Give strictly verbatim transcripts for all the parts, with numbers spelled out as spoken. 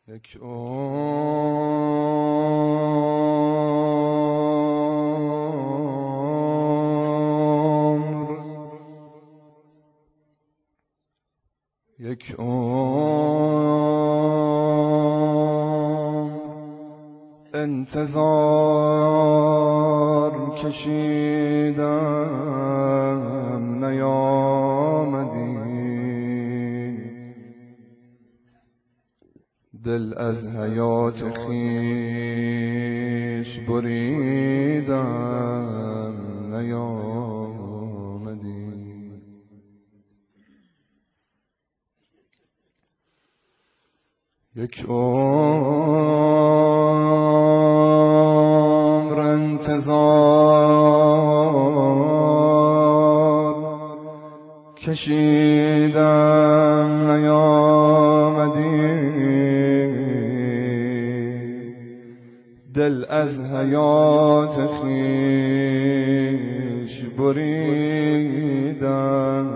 یک عمر یک عمر انتظار کشیدم نیامدی، دل از حیات خویش بریدم نیامدی. یک عمر انتظار کشیدم نیامدی، دل از حیات خویش بریدم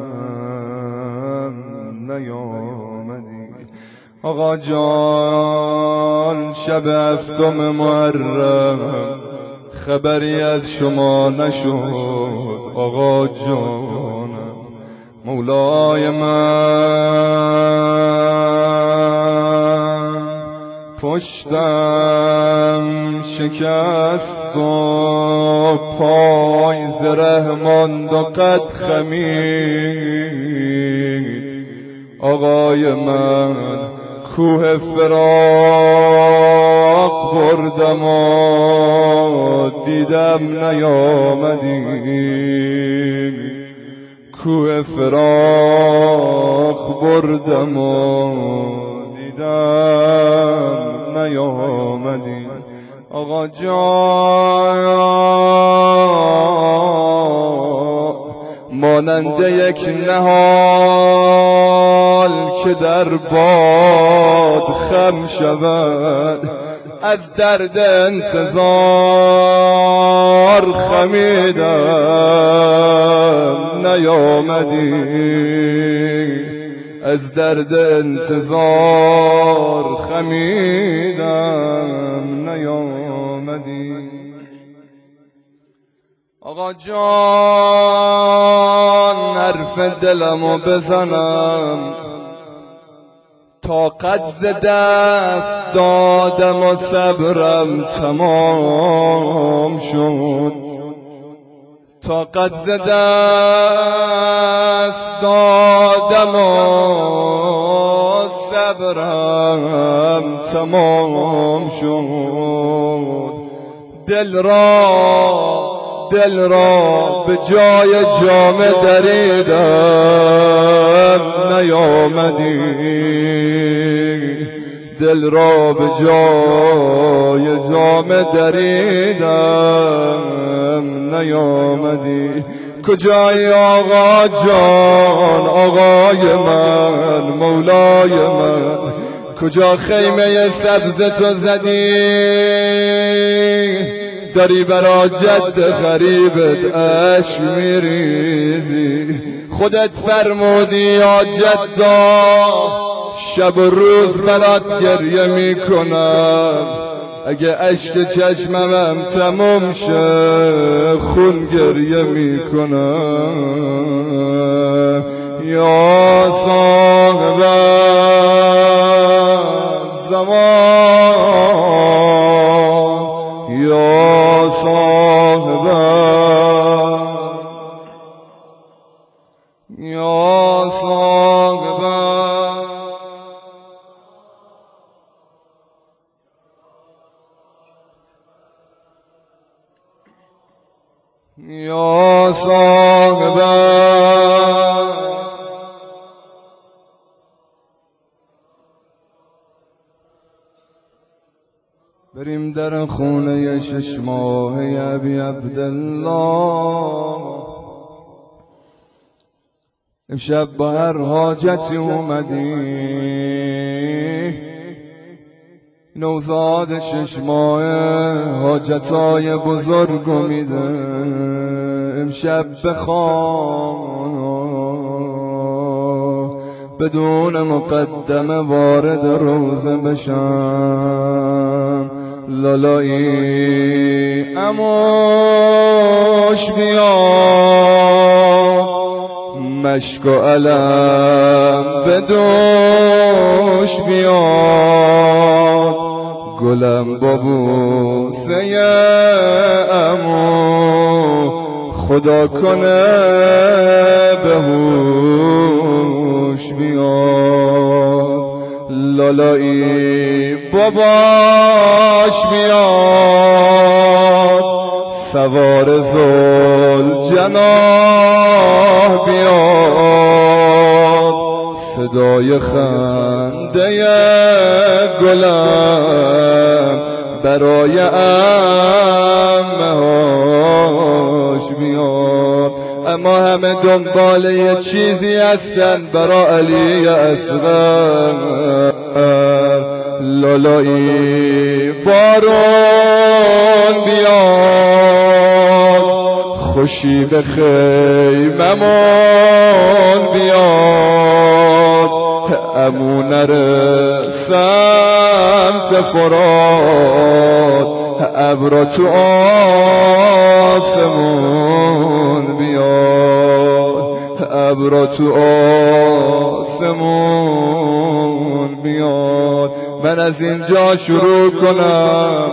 نیامدی. آقا جان شب هفتم محرم خبری از شما نشد، آقا جانم مولای من پشتم شکست و پای زره ماند و قد خمید. آقای من کوه فراق بردم و دیدم نیامدی، کوه فراق بردم و دیدم نیامدی. آقا جان مانند یک نهال که در باد خم شود، از درد انتظار خمیدم نیامدی، از درد انتظار خمیدم نیامدی. آقا جان حرف دلمو بزنم، طاقت ز دست دادم و صبرم تمام شد، طاقت ز دست دادم و صبرم تمام شد. دل را دل را به جای جامه دریدم نیامدی، دل را به جای جامه دریدم نیامدی. کجای آقا جان آقای من مولای من، کجا خیمه سبز تو زدی، داری برا جد غریبت اشک میریزی. خودت فرمودی یا جدا شب و روز برات گریه میکنم، اگه اشک چشمم تموم شه خون گریه میکنم. یا صاحب زمان یا صاحب یا صاحب یا صاحب بریم در خونه شش ماهه ابی عبدالله، امشب با هر حاجتی اومدی، نوزاد شش ماهه حاجتای بزرگو میده، امشب بخواه بدون مقدمه وارد روزه بشم. لالایی اموش بیاد، مشک و علم بدوش بیاد، گلم با بوسه امو خدا کنه به هوش بیاد. لالایی باباش بیاد، سوار ذوالجناح بیاد، صدای خنده گلم برای عمهاش بیاد. اما همه دنبال یه چیزی هستن برای علی اصغر. لالایی بارون بیاد، خوشی به خیممون بیاد، امو نره سمت فرات، ابرا تو آسمون بیاد، ابرا تو آسمون بیاد. من از اینجا شروع کنم.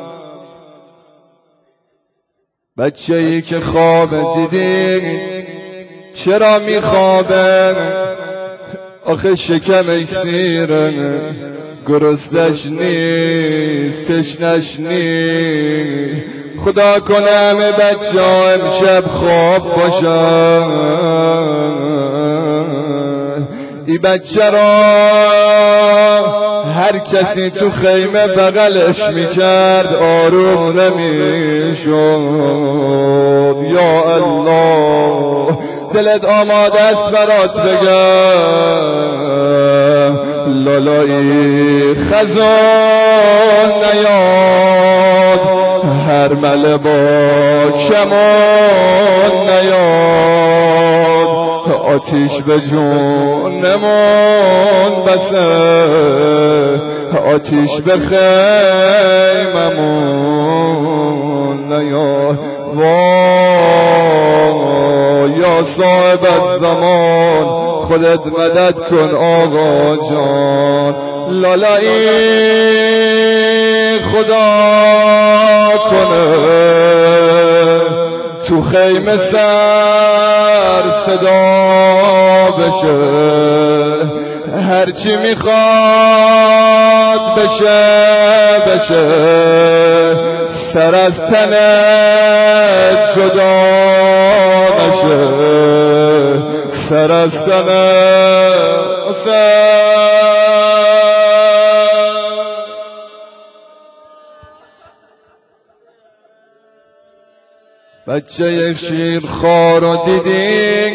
بچه ای که خواب دیدی چرا میخوابه؟ آخه شکمش سیره، گرسنش نیست، تشنش نیست. خدا کنه همه بچه ها امشب خواب باشن. ای بچه را هر کسی تو خیمه بغلش میکرد آروم نمیشد. یا الله دلت آماده است برات بگم، لالایی خزان نیاد، هر مله با کمان نیاد، آتیش به جونمون بسه، آتیش به خیممون نیاد. وای یا صاحب الزمان خودت مدد کن آقا جان. لالایی خدا کنه تو خیمه سر صدا بشه، هرچی میخواد بشه بشه، سر از تنت جدا نشه، سر از تنت بچه شیر خوار رو دیدین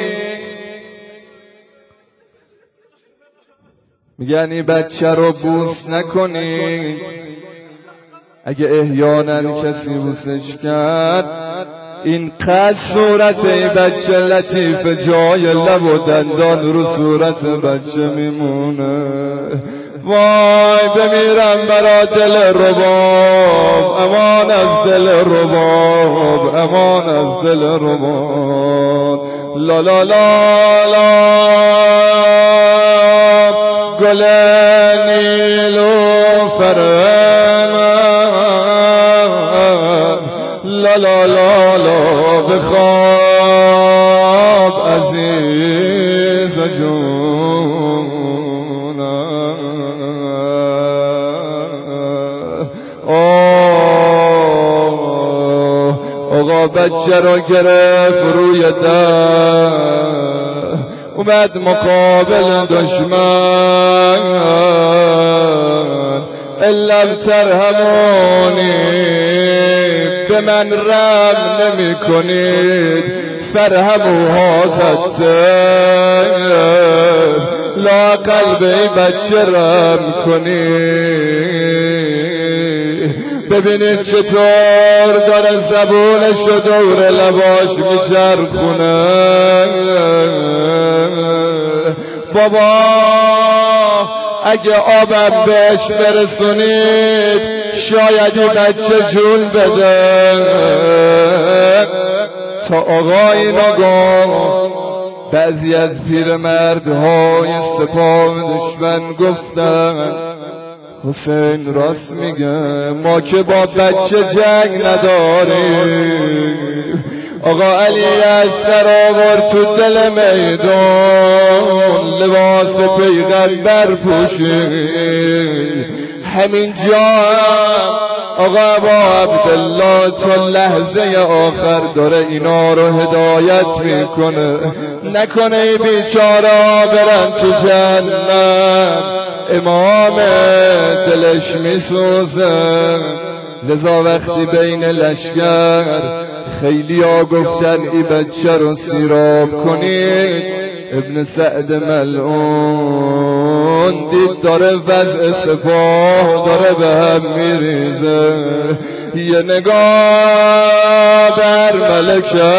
میگن این بچه رو بوس نکنین، اگه احیانا کسی بوسش کرد این قد صورت این بچه لطیف، جای لب و دندان رو صورت بچه میمونه. وای بمیرم برا دل رباب، امان از دل رباب، امان از دل رباب. لا لا لا لا گل نیلوفرم، لا لا لا لا بخواب عزیز جونم. آقا بچه را گرفت روی در، اومد مقابل دشمن. الم ترحمونی به من رحم نمی کنید، فرهموها زده لا قلبی بچه رحم کنید. ببینید چطور داره زبونش و دور لباش میچرخونه. بابا اگه آبم بهش برسونید شاید این بچه جون بده. تا آقا اینو گفت بعضی از پیرمردهای سپاه دشمن گفتن حسین راست میگه، ما که با بچه جنگ نداریم. آقا علی اصغر آورد تو دل میدان لباس پیغمبر پوشید. همین جا آقا ابا عبدالله تا لحظه آخر داره اینا رو هدایت میکنه، نکنه ای بیچارا برن تو جنت. امام دلش میسوزه. لذا وقتی بین لشکر خیلی ها گفتن ای بچه رو سیراب کنید، ابن سعد ملعون دید داره وضع سپاه داره به هم میریزه. یه نگاه بر ملکه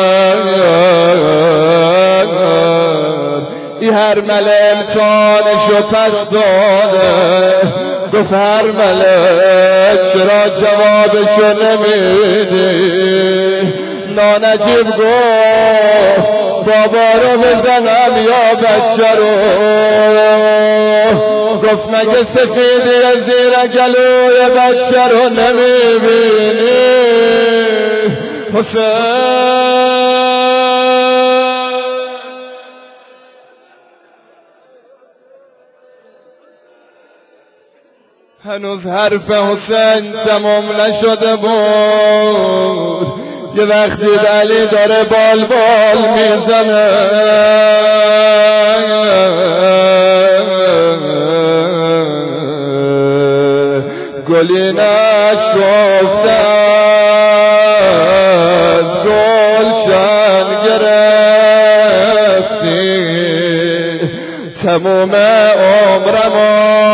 ای هر مله امتحانشو پس داده. گفت هر مله چرا جوابشو نمیدی؟ نانجیب گفت بابا رو بزنم یا بچه رو؟ گفت مگه سفیدی زیر گلوی بچه رو نمیبینی؟ حسین هنوز حرف حسین تمام نشده بود. یه وقتی علی داره بال بال میزنه، گلینش گفته از گلشن گرفتی، تموم عمرمو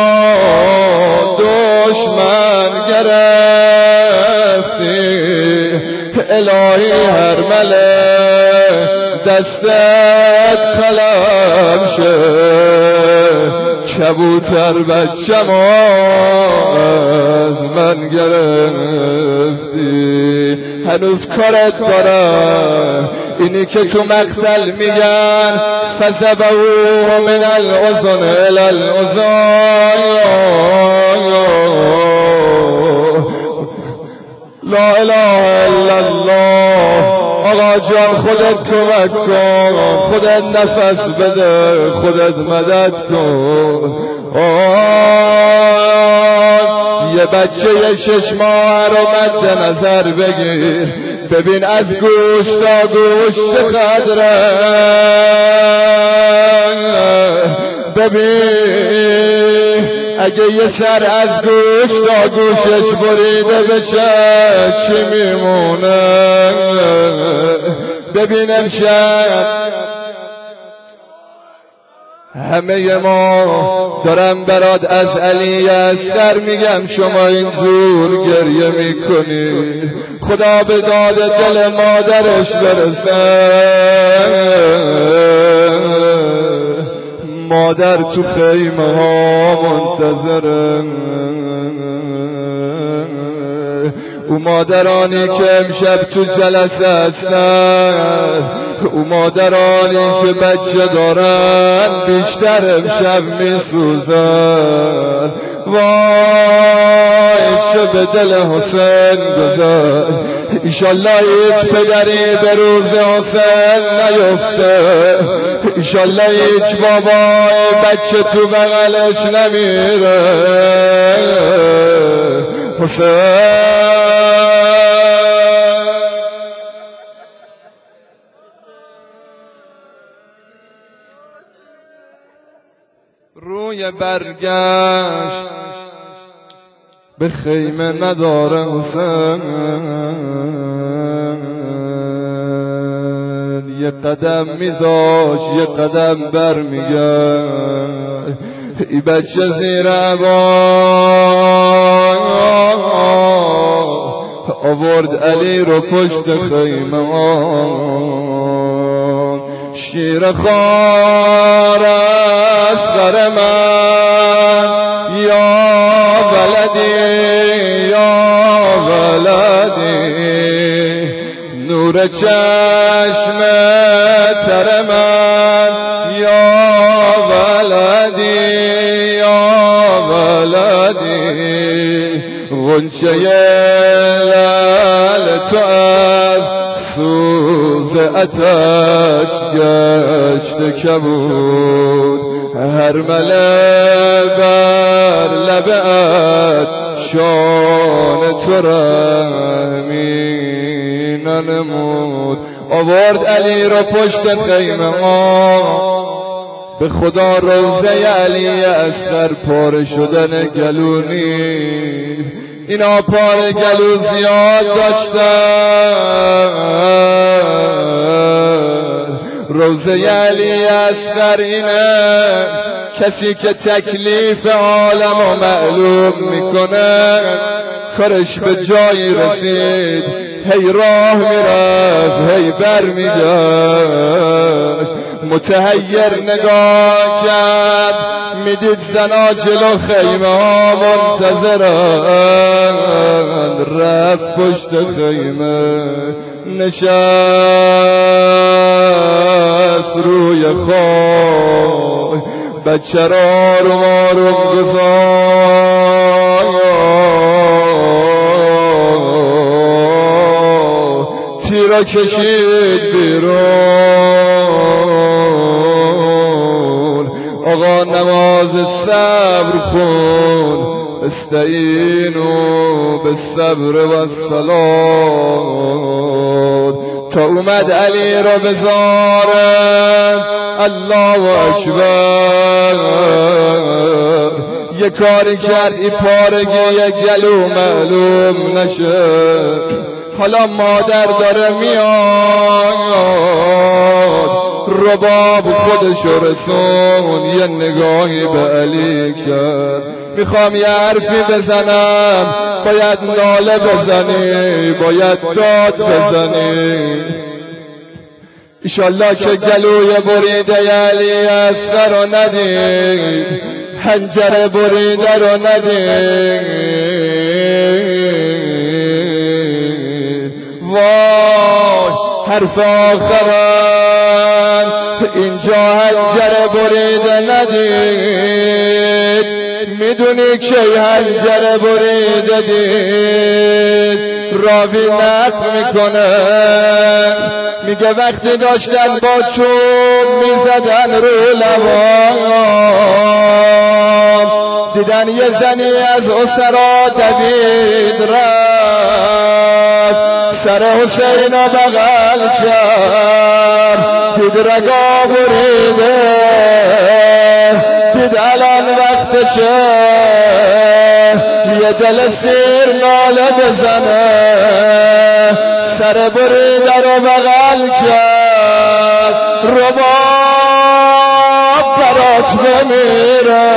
دشمن گرفتی. الهی هر مله دستت قلم شه، کبوتر بچم از من گرفتی. هنوز کارت دارم، اینی که تو مقتل میگن فزبهوه من الاذن الی الاذن. لا اله الا الله. آقا جان خودت کمک کن، خودت نفس بده، خودت مدد کن. یه بچه شش ماه رو مد نظر بگیر، ببین از گوش تا گوش چقدره. ببین اگه یه سر از گوش تا گوشش بریده بشه چی میمونه؟ ببین امشب همه ما دارم برات از علی اصغر میگم، شما اینجور گریه میکنی، خدا به داد دل مادرش برسه. مادر تو خیمه ها منتظره، او مادرانی که امشب تو جلسه هستن، او مادرانی که بچه دارن بیشتر امشب میسوزن. وای چه به دل حسین گذر. ایشالله هیچ پدری به روز حسین نیفته، ایشالله هیچ بابای بچه تو بغلش نمیره. حسین روی برگشت به خیمه نداره حسین، یه قدم میذاش یه قدم بر میگرد. ای بچه زیر عبا آورد علی رو پشت خیمه، شیر خواره اصغر من یا ولدی یا ولدی نور چشم تر من یا ولدی یا ولدی غنچه لعل تو از سوز آتش گشته کبود هر مله بر لبت شان تو رحمی ننمود. آورد علی را پشت خیمه ها به خدا روزه علی اصغر پاره شدن گلو نیست. اینا پاره گلو زیاد داشتن. روزه علی اصغر اینه کسی که تکلیف عالم رو معلوم میکنه کارش به جایی رسید هی راه میرفت هی بر میگشت متحیر نگاه کرد میدید زنا جلو خیمه ها منتظرن رفت پشت خیمه نشست روی خاک بچه را رو مارم گذار تیرا کشید بیرون آقا نماز صبر خون استعینوا بالصبر والصلاة تا اومد علی را بزاره الله اکبر یه کاری کرد ای پارگی گلو معلوم نشه حالا مادر داره میاد رباب خودشو رسون یه نگاهی به علی کرد میخوام یه حرفی بزنم باید ناله بزنی باید داد بزنی ایشالله که گلوی بریده علی اصغر رو ندید حنجره بریده رو ندید وای حرف آخران اینجا حنجره بریده ندید میدونی که حنجره بریده دید راوی نقل میکنه میگه وقتی داشتن با چوب میزدن رو لبان دیدن یه زنی از اسرا دوید رفت سر حسین بغل کرد دید رگا بریده دید الان وقتشه یه دل سیر ناله بزنه سر بریده رو بغل کرد رباب برات بمیره